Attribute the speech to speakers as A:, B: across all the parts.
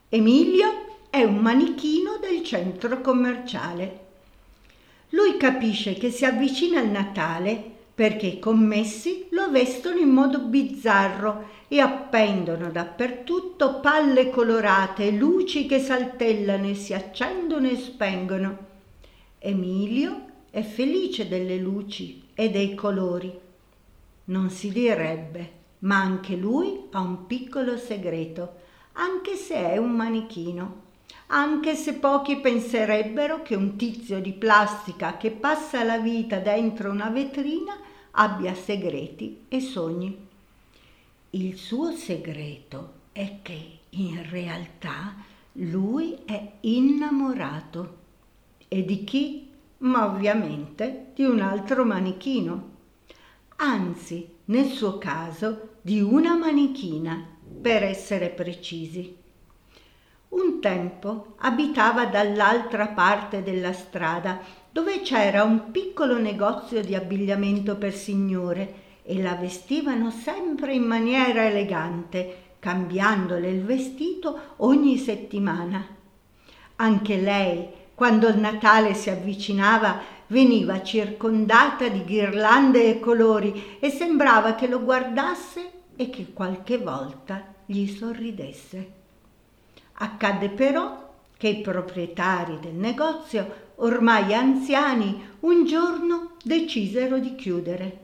A: Emilio è un manichino del centro commerciale. Lui capisce che si avvicina il Natale perché i commessi lo vestono in modo bizzarro e appendono dappertutto palle colorate e luci che saltellano e si accendono e spengono. Emilio è felice delle luci e dei colori. Non si direbbe, ma anche lui ha un piccolo segreto, anche se è un manichino. Anche se pochi penserebbero che un tizio di plastica che passa la vita dentro una vetrina abbia segreti e sogni. Il suo segreto è che in realtà lui è innamorato. E di chi? Ma ovviamente di un altro manichino. Anzi, nel suo caso, di una manichina, per essere precisi. Un tempo abitava dall'altra parte della strada, dove c'era un piccolo negozio di abbigliamento per signore e la vestivano sempre in maniera elegante, cambiandole il vestito ogni settimana. Anche lei, quando il Natale si avvicinava, veniva circondata di ghirlande e colori e sembrava che lo guardasse e che qualche volta gli sorridesse. Accadde però che i proprietari del negozio, ormai anziani, un giorno decisero di chiudere.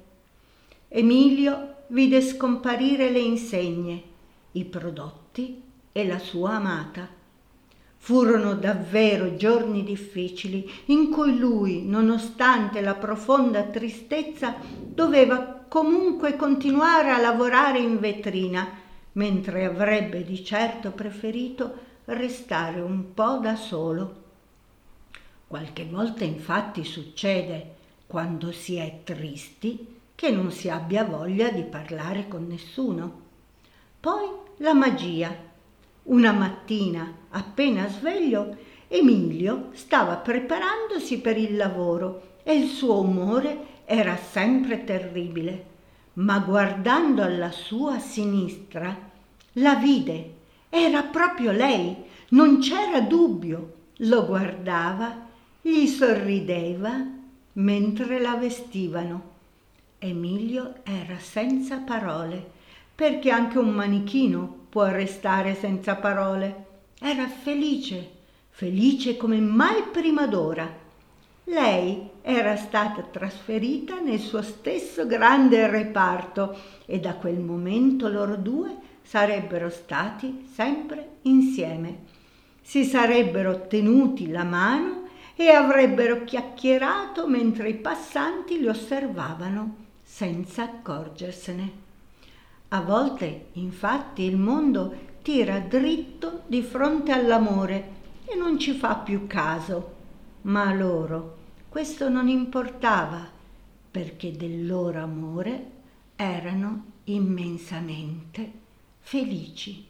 A: Emilio vide scomparire le insegne, i prodotti e la sua amata. Furono davvero giorni difficili in cui lui, nonostante la profonda tristezza, doveva comunque continuare a lavorare in vetrina, mentre avrebbe di certo preferito restare un po' da solo. Qualche volta infatti succede, quando si è tristi, che non si abbia voglia di parlare con nessuno. Poi la magia. Una mattina, appena sveglio, Emilio stava preparandosi per il lavoro e il suo umore era sempre terribile. Ma guardando alla sua sinistra, la vide. Era proprio lei, non c'era dubbio. Lo guardava, gli sorrideva mentre la vestivano. Emilio era senza parole, perché anche un manichino può restare senza parole. Era felice, felice come mai prima d'ora. Lei era stata trasferita nel suo stesso grande reparto e da quel momento loro due sarebbero stati sempre insieme. Si sarebbero tenuti la mano e avrebbero chiacchierato mentre i passanti li osservavano senza accorgersene. A volte, infatti, il mondo tira dritto di fronte all'amore e non ci fa più caso. Ma a loro questo non importava, perché del loro amore erano immensamente felici.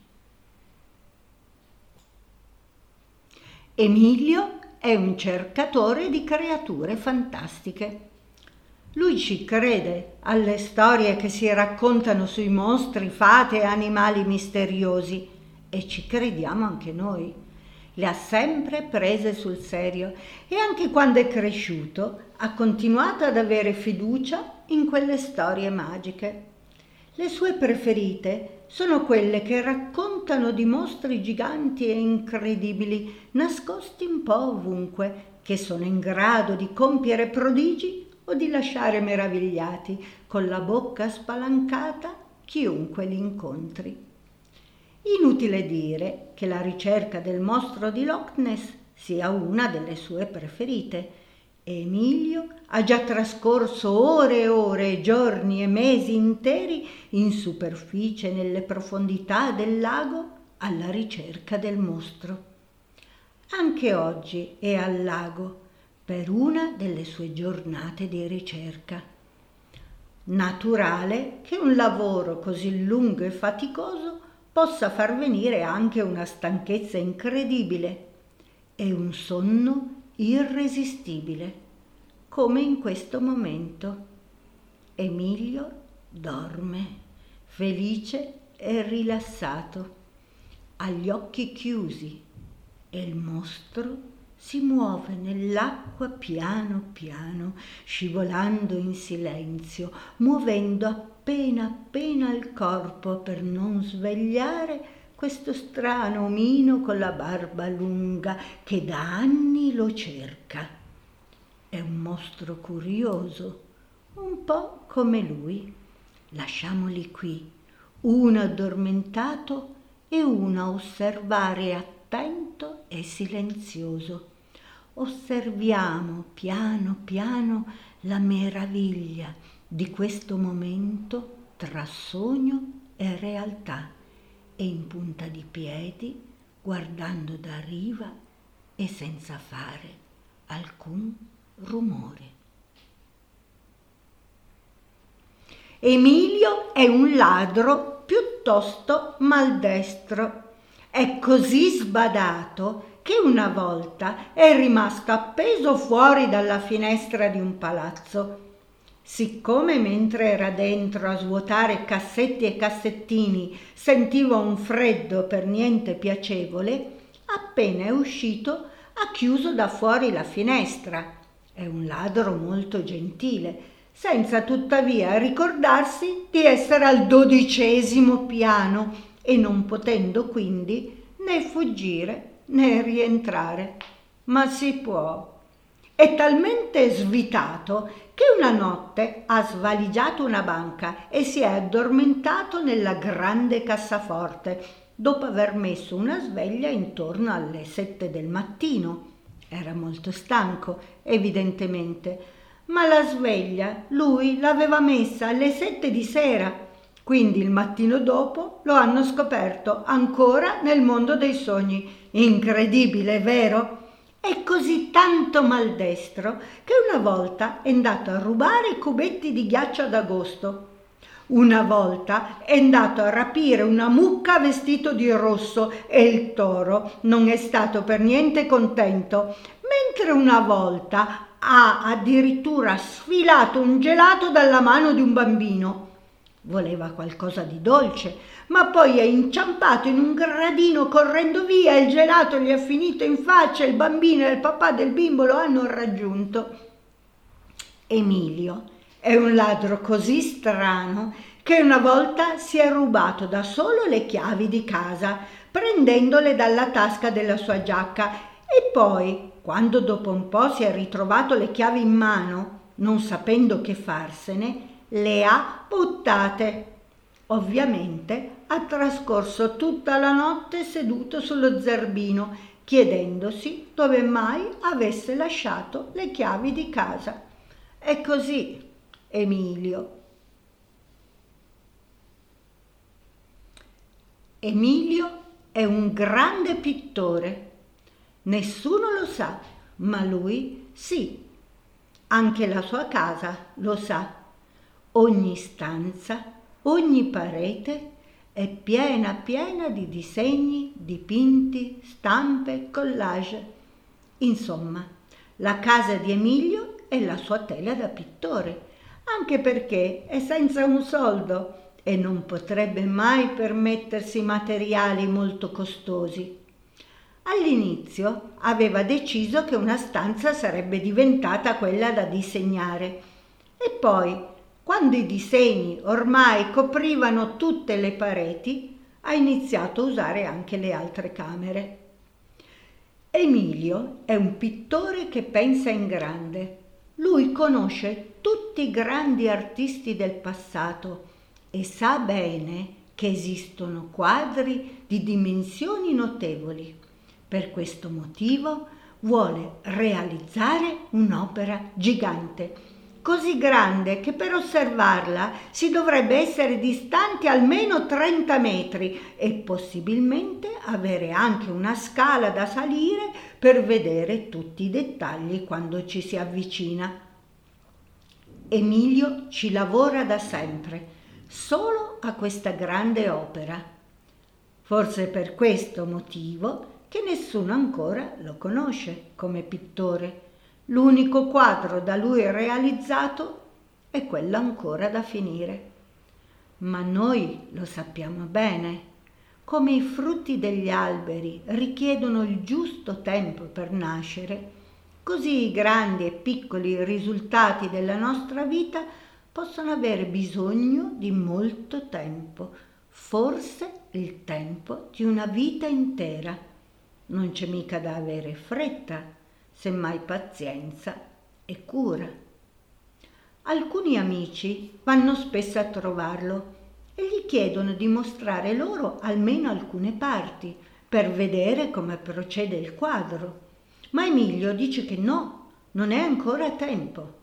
A: Emilio è un cercatore di creature fantastiche. Lui ci crede alle storie che si raccontano sui mostri, fate e animali misteriosi e ci crediamo anche noi. Le ha sempre prese sul serio e anche quando è cresciuto ha continuato ad avere fiducia in quelle storie magiche. Le sue preferite sono quelle che raccontano di mostri giganti e incredibili, nascosti un po' ovunque, che sono in grado di compiere prodigi o di lasciare meravigliati, con la bocca spalancata, chiunque li incontri. Inutile dire che la ricerca del mostro di Loch Ness sia una delle sue preferite. Emilio ha già trascorso ore e ore, giorni e mesi interi in superficie nelle profondità del lago alla ricerca del mostro. Anche oggi è al lago per una delle sue giornate di ricerca. Naturale che un lavoro così lungo e faticoso possa far venire anche una stanchezza incredibile e un sonno irresistibile, come in questo momento. Emilio dorme, felice e rilassato. ha gli occhi chiusi e il mostro si muove nell'acqua piano piano, scivolando in silenzio, muovendo appena appena il corpo per non svegliare questo strano omino con la barba lunga che da anni lo cerca. È un mostro curioso, un po' come lui. Lasciamoli qui, uno addormentato e uno a osservare attento e silenzioso. Osserviamo piano piano la meraviglia di questo momento tra sogno e realtà, e in punta di piedi, guardando da riva e senza fare alcun rumore. Emilio è un ladro piuttosto maldestro. È così sbadato che una volta è rimasto appeso fuori dalla finestra di un palazzo. Siccome mentre era dentro a svuotare cassetti e cassettini sentiva un freddo per niente piacevole, appena è uscito ha chiuso da fuori la finestra. È un ladro molto gentile, senza tuttavia ricordarsi di essere al 12° piano e non potendo quindi né fuggire né rientrare. Ma si può. È talmente svitato che una notte ha svaligiato una banca e si è addormentato nella grande cassaforte, dopo aver messo una sveglia intorno alle 7 del mattino. Era molto stanco, evidentemente, ma la sveglia lui l'aveva messa alle 7 di sera. Quindi il mattino dopo lo hanno scoperto ancora nel mondo dei sogni. Incredibile, vero? È così tanto maldestro che una volta è andato a rubare i cubetti di ghiaccio ad agosto. Una volta è andato a rapire una mucca vestito di rosso e il toro non è stato per niente contento, mentre una volta ha addirittura sfilato un gelato dalla mano di un bambino. Voleva qualcosa di dolce, ma poi è inciampato in un gradino correndo via, il gelato gli è finito in faccia, il bambino e il papà del bimbo lo hanno raggiunto. Emilio è un ladro così strano che una volta si è rubato da solo le chiavi di casa, prendendole dalla tasca della sua giacca, e poi, quando dopo un po' si è ritrovato le chiavi in mano, non sapendo che farsene, le ha buttate. Ovviamente ha trascorso tutta la notte seduto sullo zerbino, chiedendosi dove mai avesse lasciato le chiavi di casa. È così, Emilio. Emilio è un grande pittore. Nessuno lo sa, ma lui sì. Anche la sua casa lo sa. Ogni stanza, ogni parete è piena piena di disegni, dipinti, stampe, collage. Insomma, la casa di Emilio è la sua tela da pittore, anche perché è senza un soldo e non potrebbe mai permettersi materiali molto costosi. All'inizio aveva deciso che una stanza sarebbe diventata quella da disegnare e poi, quando i disegni ormai coprivano tutte le pareti, ha iniziato a usare anche le altre camere. Emilio è un pittore che pensa in grande. Lui conosce tutti i grandi artisti del passato e sa bene che esistono quadri di dimensioni notevoli. Per questo motivo vuole realizzare un'opera gigante, così grande che per osservarla si dovrebbe essere distanti almeno 30 metri e possibilmente avere anche una scala da salire per vedere tutti i dettagli quando ci si avvicina. Emilio ci lavora da sempre, solo a questa grande opera. Forse per questo motivo che nessuno ancora lo conosce come pittore. L'unico quadro da lui realizzato è quello ancora da finire. Ma noi lo sappiamo bene. Come i frutti degli alberi richiedono il giusto tempo per nascere, così i grandi e piccoli risultati della nostra vita possono avere bisogno di molto tempo, forse il tempo di una vita intera. Non c'è mica da avere fretta, semmai pazienza e cura. Alcuni amici vanno spesso a trovarlo e gli chiedono di mostrare loro almeno alcune parti per vedere come procede il quadro. Ma Emilio dice che no, non è ancora tempo.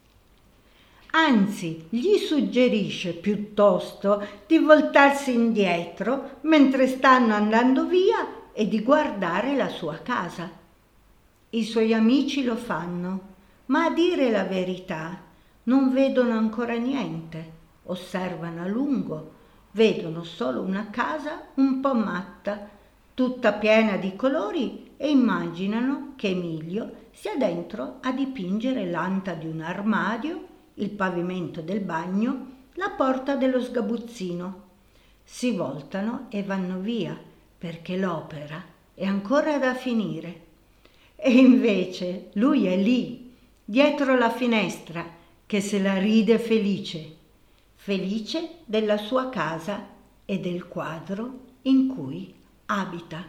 A: Anzi, gli suggerisce piuttosto di voltarsi indietro mentre stanno andando via e di guardare la sua casa. I suoi amici lo fanno, ma a dire la verità non vedono ancora niente, osservano a lungo, vedono solo una casa un po' matta, tutta piena di colori e immaginano che Emilio sia dentro a dipingere l'anta di un armadio, il pavimento del bagno, la porta dello sgabuzzino. Si voltano e vanno via perché l'opera è ancora da finire. E invece lui è lì, dietro la finestra, che se la ride felice, felice della sua casa e del quadro in cui abita.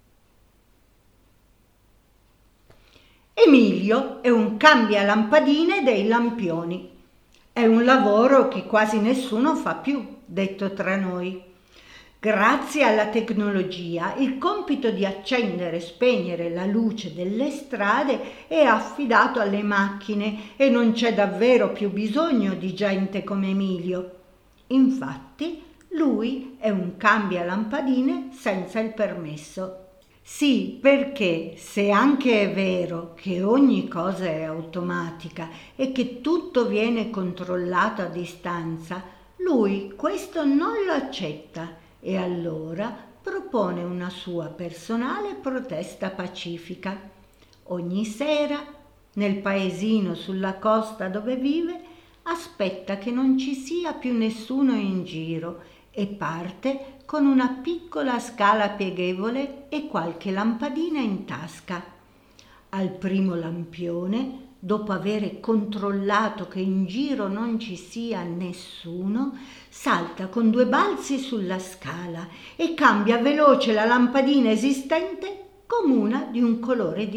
A: Emilio è un cambialampadine dei lampioni. È un lavoro che quasi nessuno fa più, detto tra noi. Grazie alla tecnologia, il compito di accendere e spegnere la luce delle strade è affidato alle macchine e non c'è davvero più bisogno di gente come Emilio. Infatti, lui è un cambialampadine senza il permesso. Sì, perché se anche è vero che ogni cosa è automatica e che tutto viene controllato a distanza, lui questo non lo accetta e allora propone una sua personale protesta pacifica. Ogni sera, nel paesino sulla costa dove vive, aspetta che non ci sia più nessuno in giro e parte con una piccola scala pieghevole e qualche lampadina in tasca. Al primo lampione, dopo aver controllato che in giro non ci sia nessuno, salta con 2 balzi sulla scala e cambia veloce la lampadina esistente con una di un colore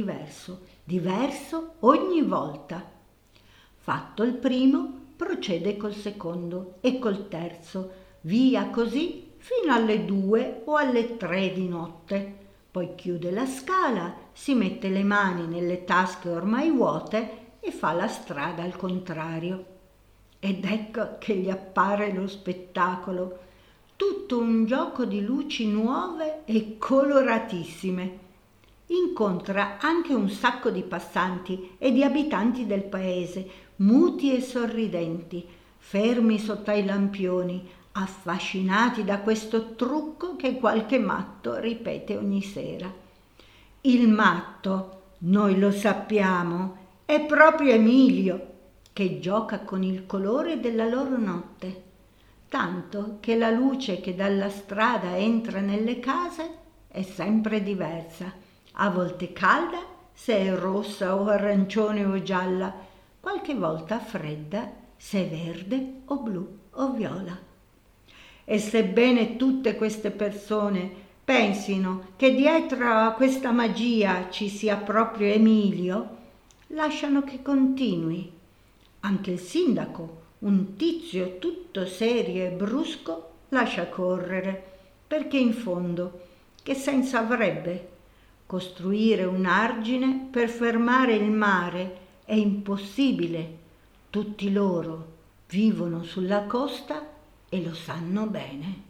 A: diverso ogni volta. Fatto il primo, procede col secondo e col terzo, via così fino alle 2 o alle 3 di notte. Poi chiude la scala, si mette le mani nelle tasche ormai vuote e fa la strada al contrario. Ed ecco che gli appare lo spettacolo, tutto un gioco di luci nuove e coloratissime. Incontra anche un sacco di passanti e di abitanti del paese, muti e sorridenti, fermi sotto ai lampioni, affascinati da questo trucco che qualche matto ripete ogni sera. Il matto, noi lo sappiamo, è proprio Emilio, che gioca con il colore della loro notte, tanto che la luce che dalla strada entra nelle case è sempre diversa, a volte calda se è rossa o arancione o gialla, qualche volta fredda se è verde o blu o viola. E sebbene tutte queste persone pensino che dietro a questa magia ci sia proprio Emilio, lasciano che continui. Anche il sindaco, un tizio tutto serio e brusco, lascia correre, perché in fondo che senso avrebbe? Costruire un argine per fermare il mare è impossibile. Tutti loro vivono sulla costa e lo sanno bene.